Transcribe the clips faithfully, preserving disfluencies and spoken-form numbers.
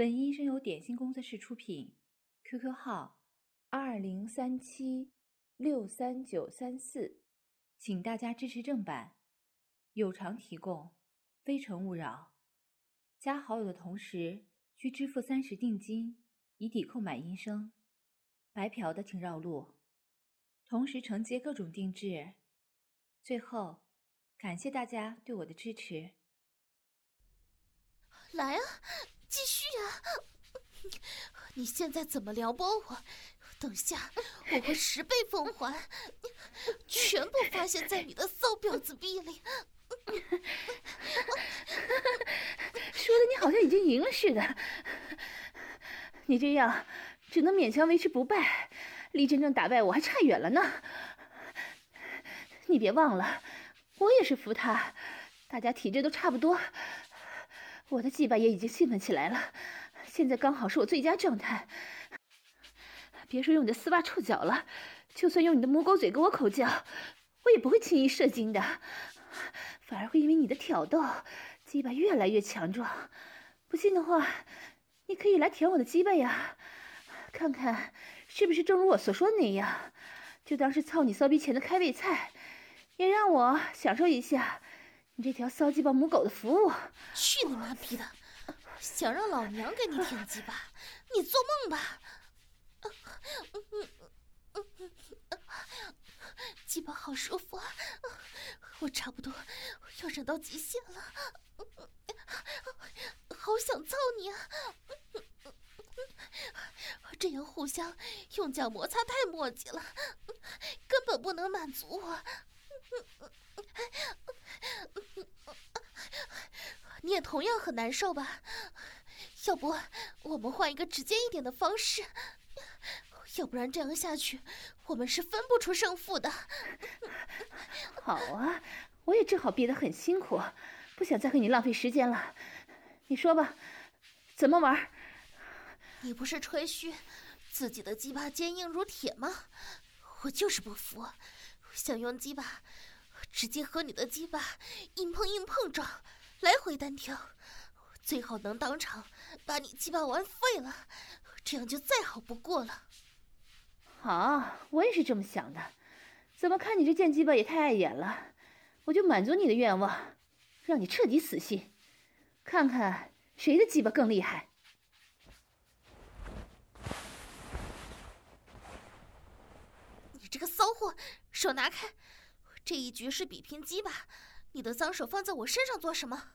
本音声由点心工作室出品 ，Q Q 号二零三七六三九三四，请大家支持正版，有偿提供，非诚勿扰。加好友的同时需支付三十定金，以抵扣买音声。白嫖的请绕路，同时承接各种定制。最后，感谢大家对我的支持。 来啊，继续啊！你现在怎么撩拨我？等下我会十倍奉还，全部发泄在你的骚婊子逼里。 说的你好像已经赢了似的，你这样只能勉强维持不败，离真正打败我还差远了呢。你别忘了，我也是服他，大家体质都差不多，我的鸡巴也已经兴奋起来了，现在刚好是我最佳状态。别说用你的丝袜臭脚了，就算用你的母狗嘴跟我口交，我也不会轻易射精的，反而会因为你的挑逗，鸡巴越来越强壮。不信的话，你可以来舔我的鸡巴呀，看看是不是正如我所说的那样，就当是操你骚逼前的开胃菜，也让我享受一下你这条骚鸡巴母狗的服务。 去你妈逼的！想让老娘给你舔鸡巴，你做梦吧！鸡巴好舒服啊，我差不多要忍到极限了，好想操你啊！这样互相用脚摩擦太磨叽了，根本不能满足我。你也同样很难受吧？要不我们换一个直接一点的方式，要不然这样下去我们是分不出胜负的。 好啊，我也正好憋得很辛苦，不想再和你浪费时间了。你说吧，怎么玩？ 你不是吹嘘自己的鸡巴坚硬如铁吗？我就是不服，想用鸡巴直接和你的鸡巴硬碰硬碰撞，来回单挑，最好能当场把你鸡巴玩废了，这样就再好不过了。 好，我也是这么想的。怎么看你这贱鸡巴也太碍眼了，我就满足你的愿望，让你彻底死心，看看谁的鸡巴更厉害。 你这个骚货，手拿开！这一局是比拼鸡巴，你的脏手放在我身上做什么？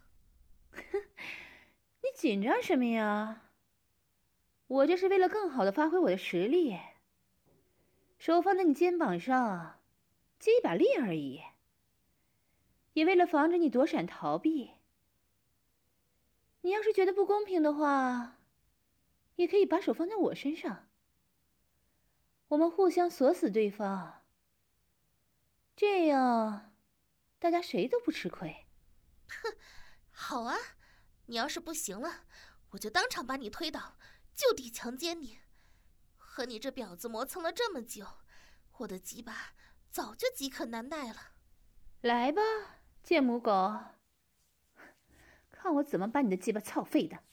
你紧张什么呀？我这是为了更好的发挥我的实力，手放在你肩膀上，借一把力而已，也为了防止你躲闪逃避。你要是觉得不公平的话，也可以把手放在我身上，我们互相锁死对方，这样大家谁都不吃亏。 哼，好啊，你要是不行了，我就当场把你推倒，就地强奸你。和你这婊子磨蹭了这么久，我的鸡巴早就饥渴难耐了。 来吧，贱母狗，看我怎么把你的鸡巴操废的！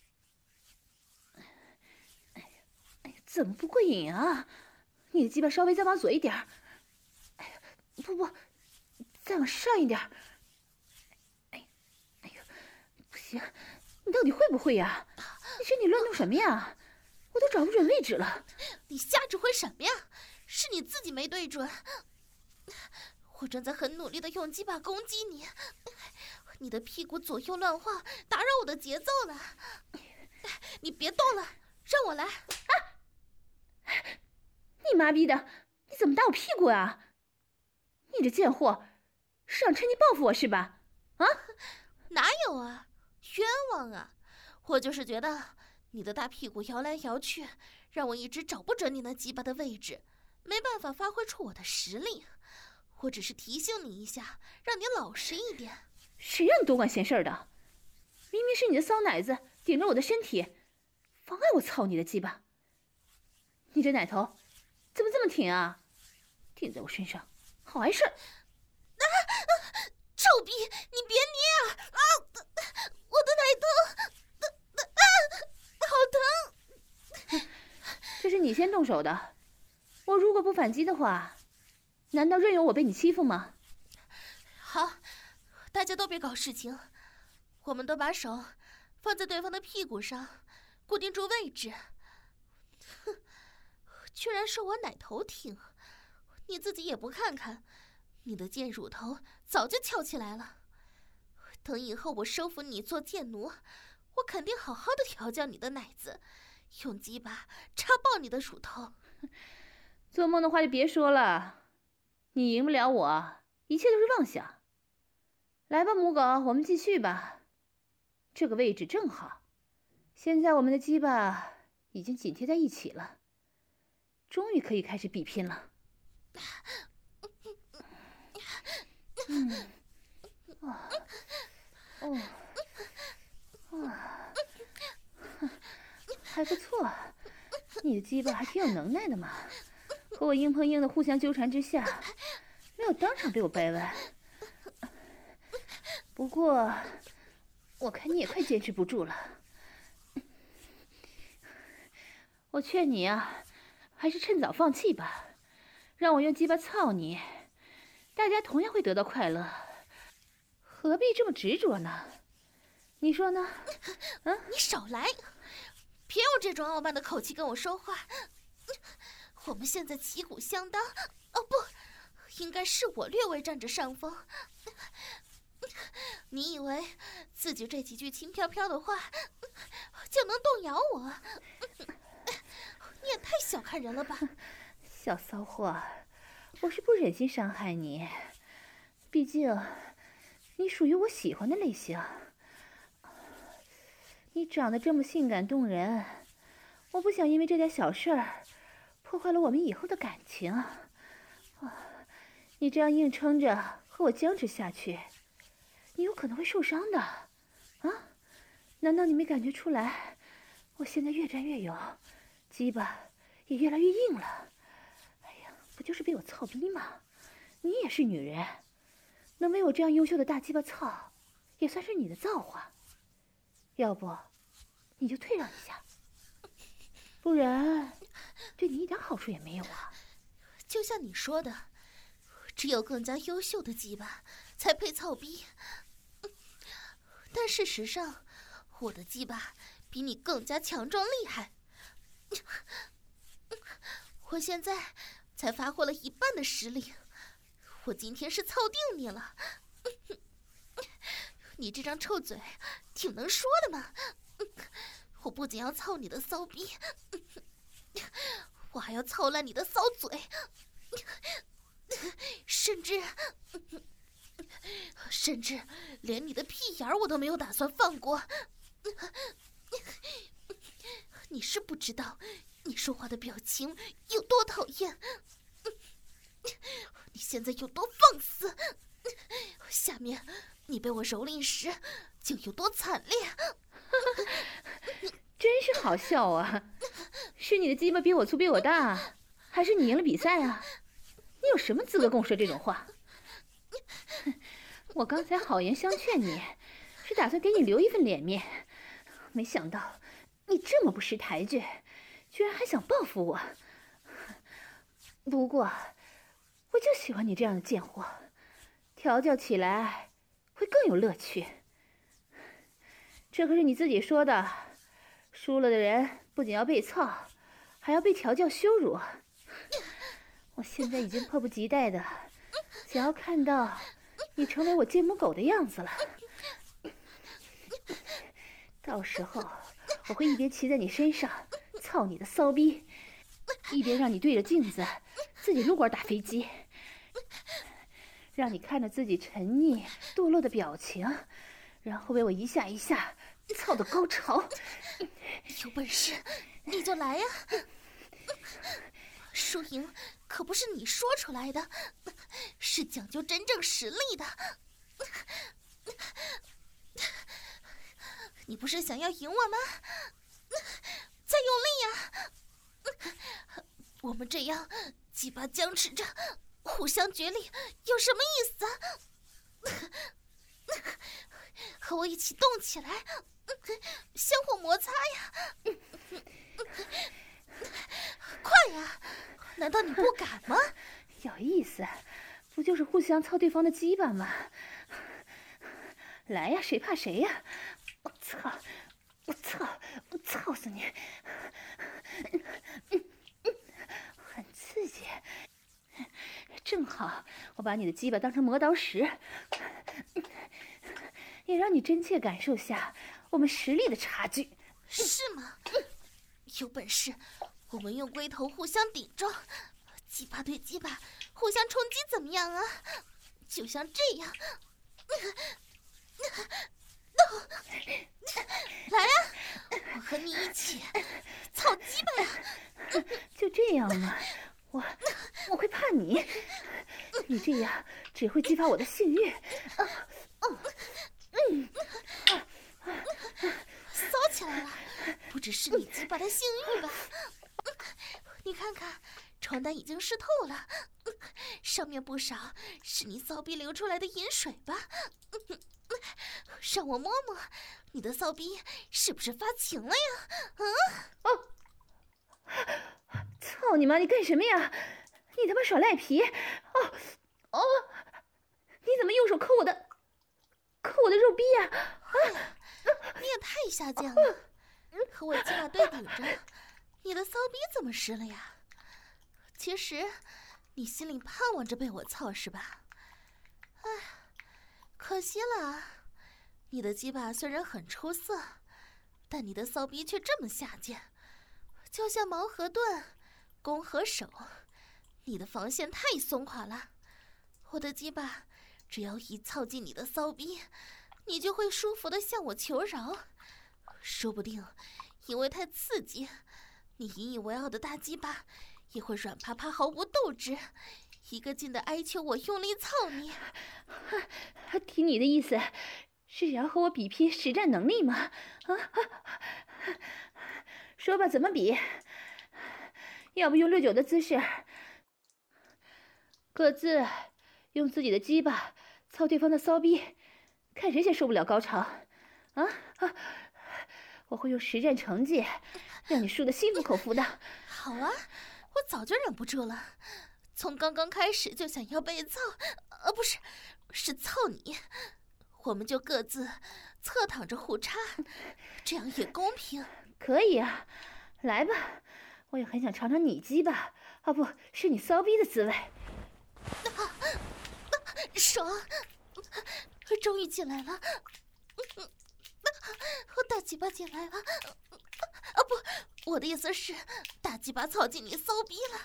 哎呀，哎呀，怎么不过瘾啊？你的鸡巴稍微再往左一点，哎呀，不不，再往上一点。哎呀，哎呀，不行，你到底会不会呀？你身体乱动什么呀？我都找不准位置了。 你瞎指挥什么呀？是你自己没对准。我正在很努力的用鸡巴攻击你，你的屁股左右乱晃，打扰我的节奏了。你别动了，让我来。 啊！你妈逼的，你怎么打我屁股啊？你这贱货，是想趁机报复我是吧？啊？ 哪有啊，冤枉啊！我就是觉得你的大屁股摇来摇去，让我一直找不准你那鸡巴的位置，没办法发挥出我的实力。我只是提醒你一下，让你老实一点。 谁让你多管闲事的？明明是你的骚奶子顶着我的身体，妨碍我操你的鸡巴。你这奶头怎么这么挺啊？顶在我身上，好碍事儿！ 啊！臭逼，你别捏啊！啊！我的奶头，啊，好疼！ 你先动手的，我如果不反击的话，难道任由我被你欺负吗？ 好，大家都别搞事情，我们都把手放在对方的屁股上，固定住位置。哼，居然说我奶头挺，你自己也不看看，你的贱乳头早就翘起来了。等以后我收服你做贱奴，我肯定好好的调教你的奶子，用鸡巴插爆你的乳头。 做梦的话就别说了，你赢不了我，一切都是妄想。来吧，母狗，我们继续吧。这个位置正好，现在我们的鸡巴已经紧贴在一起了，终于可以开始比拼了。嗯，哦，哦，哦，还不错，你的鸡巴还挺有能耐的嘛。和我硬碰硬的互相纠缠之下，没有当场被我掰弯。不过，我看你也快坚持不住了。我劝你啊，还是趁早放弃吧，让我用鸡巴操你，大家同样会得到快乐，何必这么执着呢？你说呢？ 嗯，你少来，别用这种傲慢的口气跟我说话。我们现在旗鼓相当，哦不，应该是我略微占着上风。你以为自己这几句轻飘飘的话就能动摇我？你也太小看人了吧！ 小骚货，我是不忍心伤害你，毕竟你属于我喜欢的类型。你长得这么性感动人，我不想因为这点小事儿破坏了我们以后的感情。啊，你这样硬撑着和我僵持下去，你有可能会受伤的。啊，难道你没感觉出来？我现在越战越勇，鸡巴也越来越硬了。哎呀，不就是被我操逼吗？你也是女人，能被我这样优秀的大鸡巴操，也算是你的造化。要不，你就退让一下，不然对你一点好处也没有啊。 就像你说的，只有更加优秀的鸡巴才配操逼。但事实上，我的鸡巴比你更加强壮厉害。我现在才发挥了一半的实力，我今天是操定你了。你这张臭嘴挺能说的嘛！我不仅要操你的骚逼，我还要操烂你的骚嘴，甚至甚至连你的屁眼儿我都没有打算放过。你是不知道你说话的表情有多讨厌，你现在有多放肆，下面你被我蹂躏时就有多惨烈。 真是好笑啊！是你的鸡巴比我粗比我大，还是你赢了比赛啊？你有什么资格跟我说这种话？我刚才好言相劝你，是打算给你留一份脸面，没想到你这么不识抬举，居然还想报复我。不过，我就喜欢你这样的贱货，调教起来会更有乐趣。这可是你自己说的，输了的人不仅要被操，还要被调教羞辱。我现在已经迫不及待的想要看到你成为我贱母狗的样子了。到时候我会一边骑在你身上操你的骚逼，一边让你对着镜子自己撸管打飞机，让你看着自己沉溺堕落的表情，然后被我一下一下操到高潮。 有本事你就来呀！输赢可不是你说出来的，是讲究真正实力的。你不是想要赢我吗？再用力呀！我们这样鸡巴僵持着，互相角力，有什么意思啊？和我一起动起来，相互摩擦呀！快难道你不敢吗？ 有意思，不就是互相操对方的鸡巴吗？来呀，谁怕谁呀！我操！我操！我操死你！很刺激，正好我把你的鸡巴当成磨刀石，也让你真切感受下我们实力的差距。 是吗？有本事我们用龟头互相顶撞，鸡巴对鸡巴互相冲击，怎么样啊？就像这样。来呀、啊，我和你一起操鸡巴呀！ 就这样吗？我我会怕你？你这样只会激发我的性欲。啊哦嗯啊啊、骚起来了，不只是你鸡巴的性欲吧？你看看，床单已经湿透了，上面不少是你骚逼流出来的饮水吧？让我摸摸，你的骚逼是不是发情了呀？啊！ 哦！操你妈！你干什么呀？你他妈耍赖皮！哦哦！你怎么用手抠我的，抠我的肉逼呀？ 啊！你也太下贱了！和我鸡巴对顶着，你的骚逼怎么湿了呀？其实，你心里盼望着被我操是吧？哎，可惜了，你的鸡巴虽然很出色，但你的骚逼却这么下贱，就像矛和盾，攻和守，你的防线太松垮了。我的鸡巴只要一操进你的骚逼，你就会舒服的向我求饶，说不定因为太刺激，你引以为傲的大鸡巴也会软趴趴毫无斗志，一个劲的哀求我用力操你。 听你的意思是想要和我比拼实战能力吗？啊，说吧，怎么比？要不用六九的姿势，各自用自己的鸡巴操对方的骚逼，看谁先受不了高潮。啊啊！我会用实战成绩让你输得心服口服的。 好啊，我早就忍不住了，从刚刚开始就想要被操，呃，不是，是操你。我们就各自侧躺着互插，这样也公平。 可以啊，来吧，我也很想尝尝你鸡巴，啊不是你骚逼的滋味。 啊啊、爽！终于进来了，我大鸡巴进来了。啊不，我的意思是大鸡巴操进你骚逼了。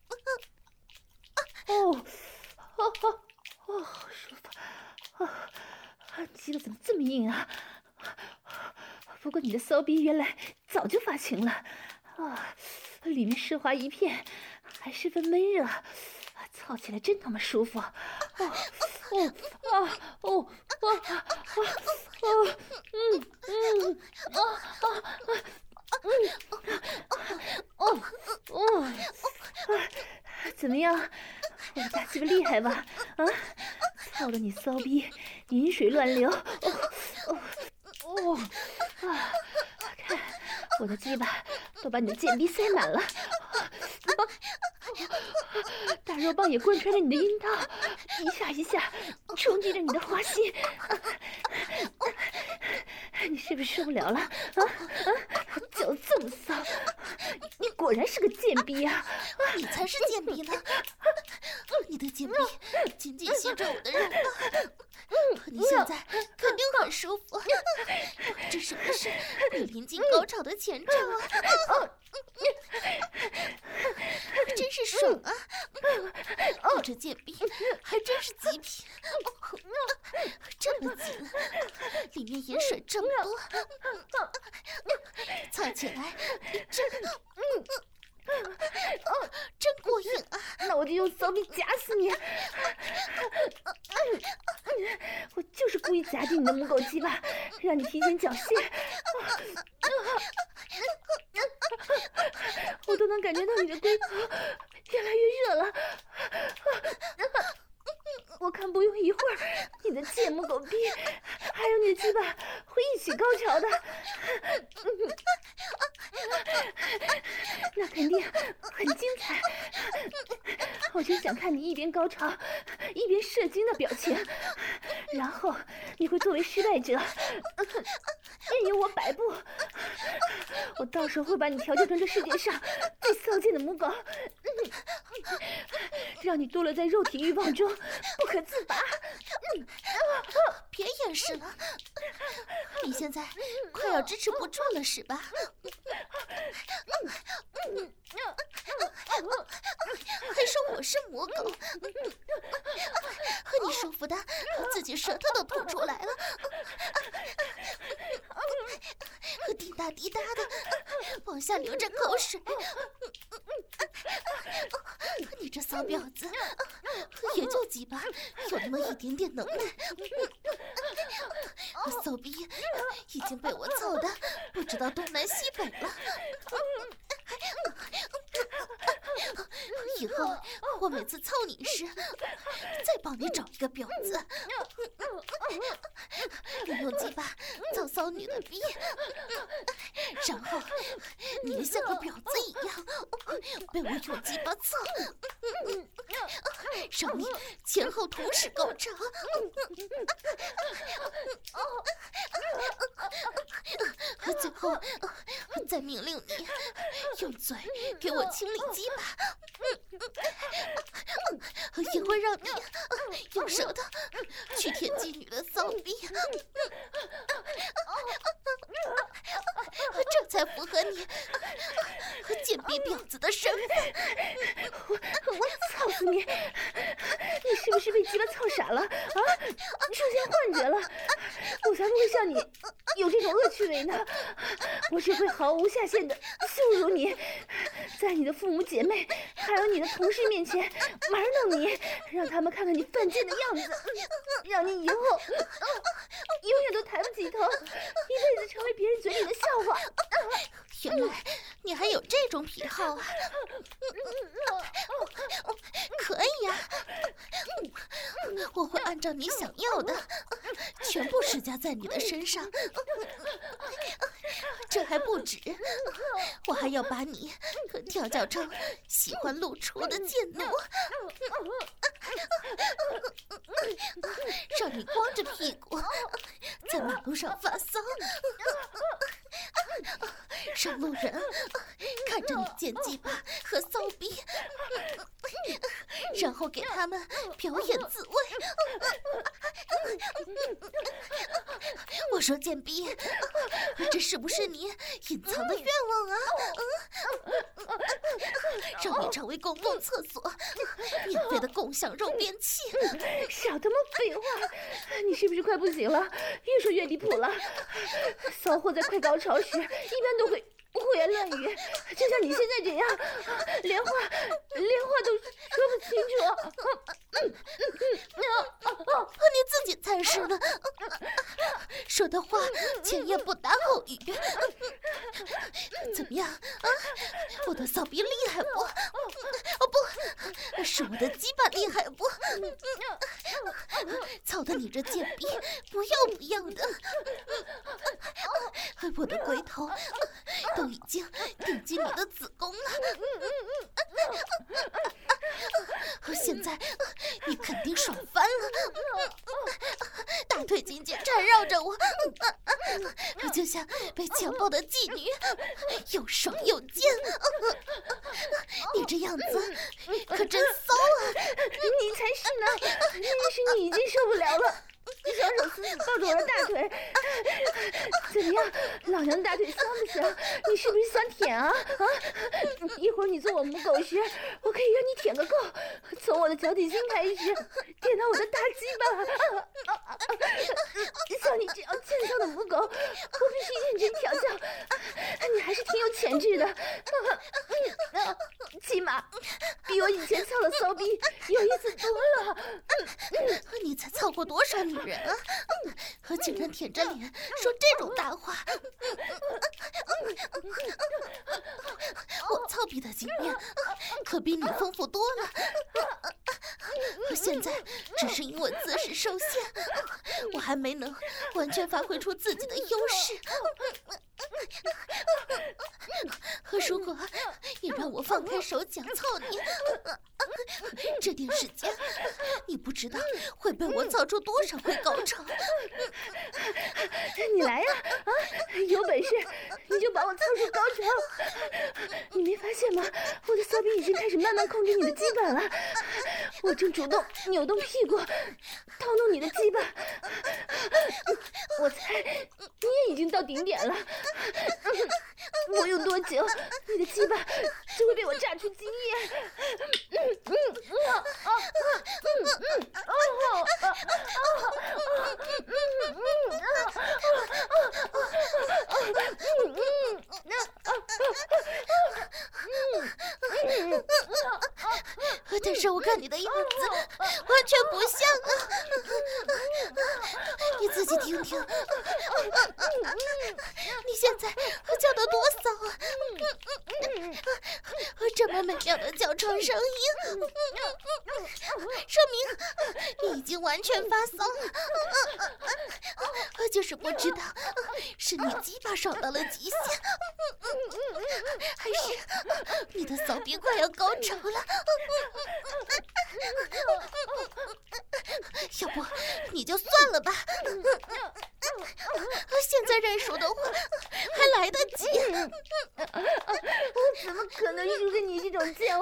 哦哦哦哦，好舒服啊！鸡巴怎么这么硬啊？不过你的骚逼原来早就发情了啊，里面湿滑一片，还十分闷热，操起来真他妈舒服！哦哦啊哦哦啊哦嗯嗯啊啊啊嗯哦哦怎么样？我的大鸡巴厉害吧？啊，操得你骚逼饮水乱流！哦哦哦啊！看我的鸡巴都把你的贱逼塞满了，大肉棒也贯穿着你的阴道，一下一下冲击着你的花心。你是不是受不了了？啊啊！脚这么骚，你果然是个贱逼啊！ 你才是贱逼呢！你的贱逼紧紧吸着我的肉棒，你现在肯定很舒服，这是不是你临近高潮的前兆啊？真是爽啊！你这贱逼还真是极品，这么紧，里面饮水这么多，操起来真真过瘾啊！ 那我就用骚逼夹死你！我就是故意夹紧你的母狗鸡巴，让你提前缴械。我都能感觉到你的龟头越来越热了。我看不用一会儿，你的贱母狗逼还有你的鸡巴会一起高潮的。 那肯定很精彩。我真想看你一边高潮一边射精的表情，然后你会作为失败者任由我摆布。我到时候会把你调教成这世界上最骚贱的母狗，让你堕落在肉体欲望中不可自拔。 别掩饰了，你现在快要支持不住了是吧？还说我是母狗，和你舒服的自己舌头都吐出来了，滴答滴答的往下流着口水。你这骚婊子，也就鸡巴有那么一点点能耐，骚逼已经被我操的不知道东南西北了。以后我每次操你时，再帮你找一个婊子，利用鸡巴操骚女的逼，然后你也像个婊子一样被我用鸡巴操，让你前后同时高潮。最后再命令你用嘴给我清理鸡巴，也会让你用舌头去舔妓女的骚逼，这才符合你和贱逼婊子的身份。 我我操死你！你是不是被鸡巴操傻了啊？出现幻觉了？我才不会像你有这种恶趣味呢！我只会毫无下限的羞辱你，在你的父母姐妹还有你的同事面前玩弄你，让他们看看你犯贱的样子，让你以后永远都抬不起头，一辈子成为别人嘴里的笑话。 原来你还有这种癖好啊！可以呀、啊，我会按照你想要的全部施加在你的身上。这还不止，我还要把你调教成喜欢露出的贱奴，让你光着屁股在马路上发骚，让路人看着你贱鸡巴和骚逼，然后给他们表演自慰。我说贱逼，这是不是你隐藏的愿望啊？让你成为公共厕所免费的共享肉便器。 少他妈废话！你是不是快不行了？越说越离谱了。骚货在快高潮时一般都会胡言乱语，就像你现在这样，连话连话都说不清楚。 你自己才是呢，说的话前言不搭后语。怎么样啊？我的骚逼厉害不？哦不，是我的鸡巴厉害不？操的你这贱逼不要不要的！我的龟头都已经顶进你的子宫了，现在你肯定爽翻了，大腿紧紧缠绕着我，就像被强暴的妓女，又爽又贱。你这样子可真骚啊！ 你才是呢，那是你已经受不了了。小手死死抱着我的大腿，怎么样？老娘的大腿香不香？你是不是想舔啊？啊！一会儿你做我母狗时，我可以让你舔个够，从我的脚底心开始舔到我的大鸡巴。像你这样欠操的母狗，我必须认真调教。你还是挺有潜质的，起码比我以前操的骚逼有意思多了。 你才操过多少女人啊？竟然舔着脸说这种大话！我操逼的经验可比你丰富多了。现在只是因为姿势受限，我还没能完全发挥出自己的优势。如果也让我放开手脚操你。这点时间，你不知道会被我操出多少回高潮。 你来呀！啊，有本事你就把我操出高潮！你没发现吗？我的骚逼已经开始慢慢控制你的基板了，我正主动扭动屁股，掏弄你的鸡巴。我猜你也已经到顶点了，不用多久，你的鸡巴就会被我炸出精液。嗯嗯嗯啊啊嗯嗯哦哦啊啊嗯嗯啊啊啊啊嗯嗯啊嗯嗯但是我看你的样子完全不像啊，你自己听听，你现在叫得多骚啊！这么美妙的叫床声音，说明你已经完全发骚了，就是不知道是你鸡巴爽到了极限，还是你的骚逼快要高潮了。要不你就算了吧，现在认输的话还来得及。 我怎么可能输给你这种贱货？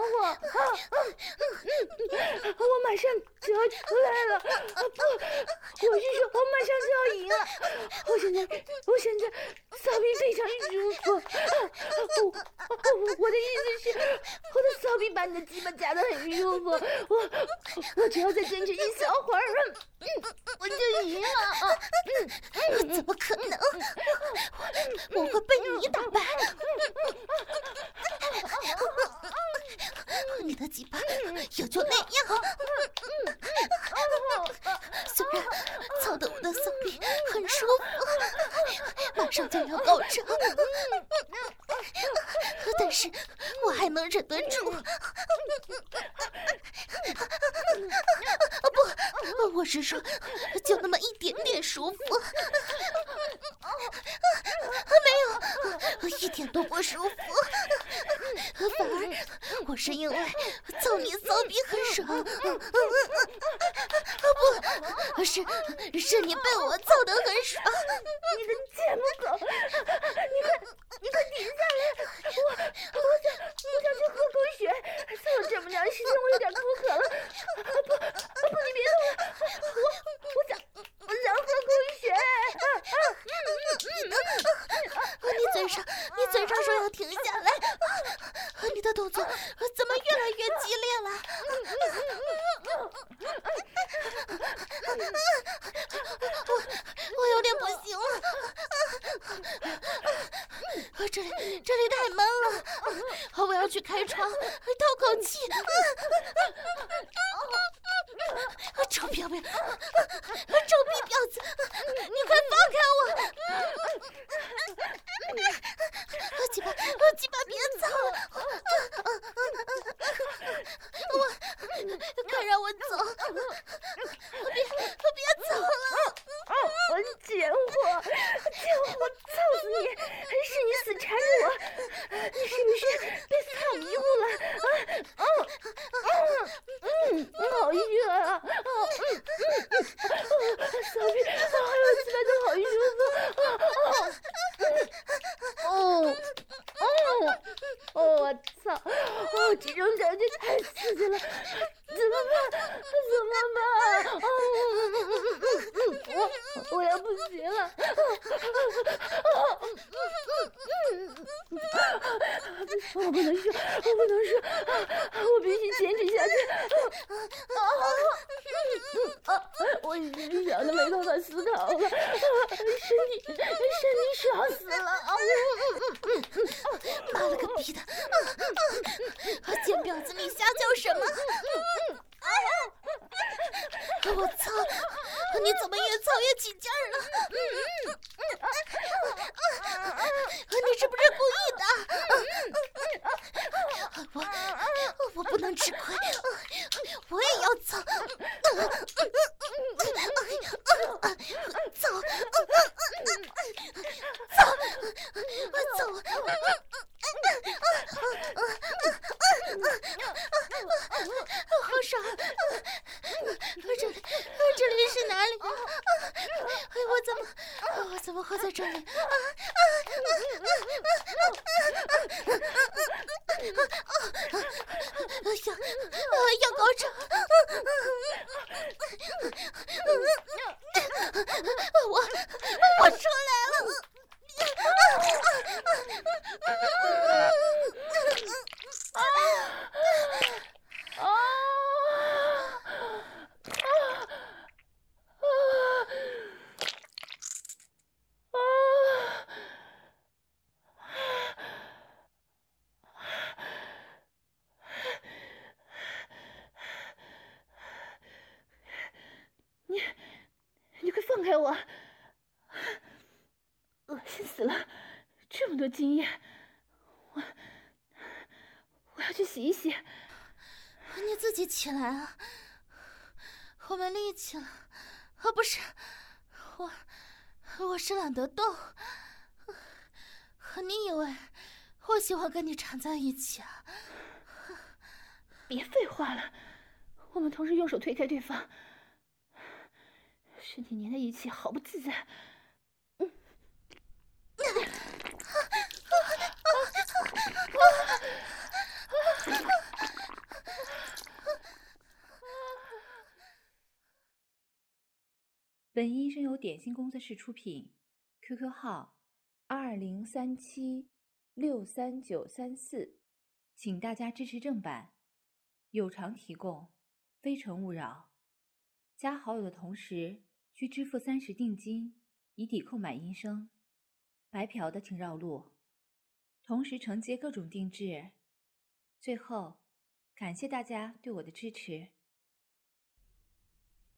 我马上就要出来了，不，我是说我马上就要赢了。我现在我现在骚逼非常舒服，我我我的意思是，我的骚逼把你的鸡巴夹得很舒服，我我只要再坚持一小会儿，我就赢了。 怎么可能？我会被你打败。你的鸡巴也就那样。虽然操得我的骚逼很舒服，马上就要高潮，但是我还能忍得住。不，我是说，就那么一点点舒服。没有，一点都不舒服。反而我是因为操你骚逼很爽。不，是是你被我操得很爽。 你的贱母狗，你快你快停下来！我我想我想去喝口水，操了这么长时间，我有点口渴了。不不，你别动了，我我想我想喝口水。啊啊嗯嗯嗯， 你嘴上你嘴上说要停下来，你的动作怎么越来越激烈了？我我有点不行了，这里这里太闷了，我要去开窗透口气。臭婊婊，臭逼婊子，你快放开我！鸡巴，鸡巴别操了！我，快让我走！别，别走了！ 哦，贱货，贱货，操死你！是你死缠着我，你是不是被操迷糊了？啊，哦，嗯，嗯，好热啊！哦，嗯嗯嗯，骚逼，哎呦，鸡巴都好舒服！哦，哦，哦，哦，我操！哦，这种感觉太刺激了，怎么办？怎么办？哦，嗯嗯嗯嗯嗯，我我要不行了！我不能说，我不能说，我必须坚持下去！我已经想的没办法思考了，身体身体爽死了！ 妈了个逼的！贱婊子，你瞎叫什么？我操！你怎么越操越起劲儿了？你是不是故意的？我我不能吃亏，我也要操！操！操！操！ 要要高潮！我我出来了！ 你，你快放开我！恶心死了，这么多精液，我我要去洗一洗。 你自己起来啊！我没力气了。啊，不是，我我是懒得动。你以为我喜欢跟你缠在一起啊？ 别废话了，我们同时用手推开对方，身体粘在一起，好不自在。嗯。 本医生由点心工作室出品 ，Q Q 号二零三七六三九三四，请大家支持正版，有偿提供，非诚勿扰。加好友的同时需支付三十定金，以抵扣买医生。白嫖的请绕路，同时承接各种定制。最后，感谢大家对我的支持。